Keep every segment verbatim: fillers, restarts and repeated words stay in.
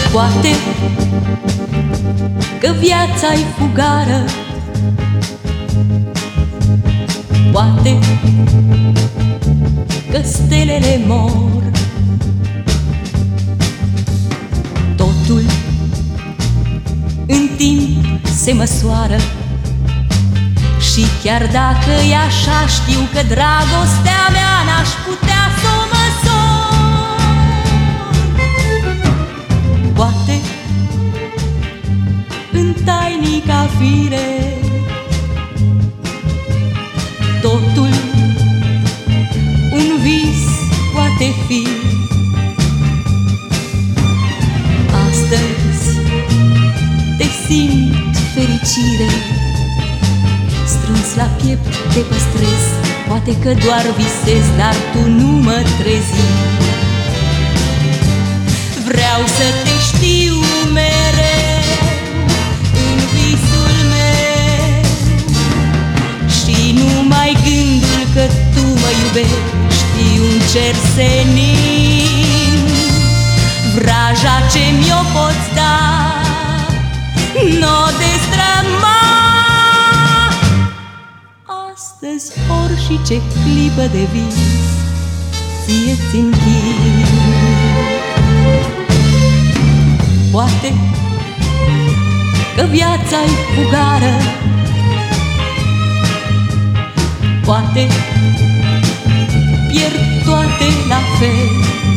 Poate că viața-i fugară, poate că stelele mor. Totul în timp se măsoară și chiar dacă e așa, știu că dragostea mea n-aș putea să o măsor. Poate în tainica fire totul un vis poate fi. Astăzi te simt fericire, strâns la piept te păstrez. Poate că doar visez, dar tu nu mă trezi. Vreau să te știu mereu în visul meu și numai gândul că tu mă iubești un cer senin. Vraja ce mi-o poți da n-o destrăma. Astăzi orice clipă de vis ție-ți închin. Poate că viața-i fugară, poate pierd toate la fel,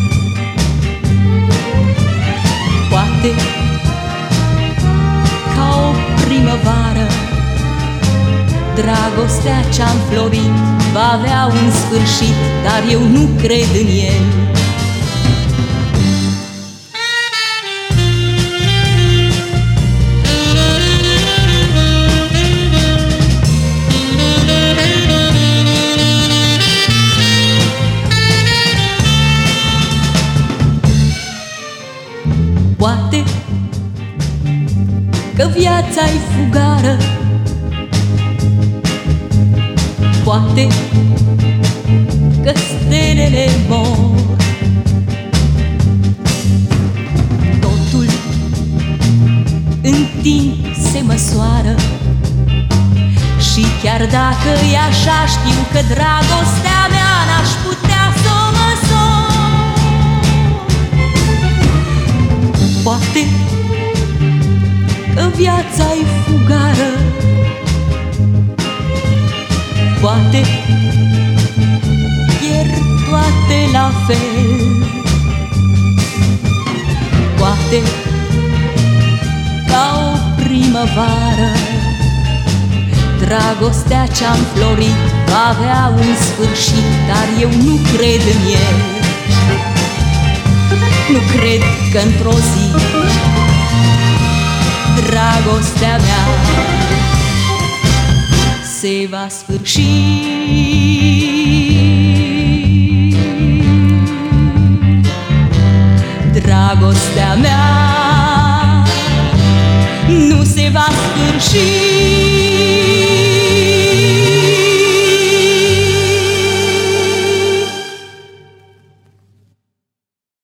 poate ca o primăvară dragostea ce-am florit va avea un sfârșit, dar eu nu cred în el. Poate că viața-i fugară, poate că stelele mor. Totul în timp se măsoară și chiar dacă e așa, știu că dragostea mea n-aș putea să o măsor. Poate că viața-i fugară, poate pierd toate la fel, poate ca o primăvară dragostea ce-am florit va avea un sfârșit, dar eu nu cred în el. Nu cred că într-o zi dragostea mea se va sfârși. Dragostea mea nu se va sfârși.